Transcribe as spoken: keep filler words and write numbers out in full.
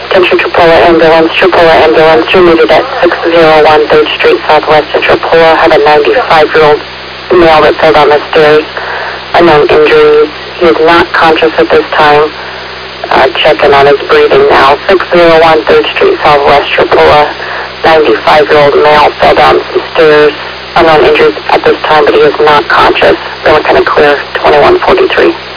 Attention Tripola ambulance. Tripola ambulance. You're needed at six oh one third Street Southwest in Tripola. Had a ninety-five-year-old male that fell down the stairs. Unknown injuries. He is not conscious at this time. Uh, checking on his breathing now. six oh one third Street Southwest Tripola. ninety-five-year-old male fell down some stairs. Unknown injuries at this time, but he is not conscious. They were kind of clear. twenty-one forty-three.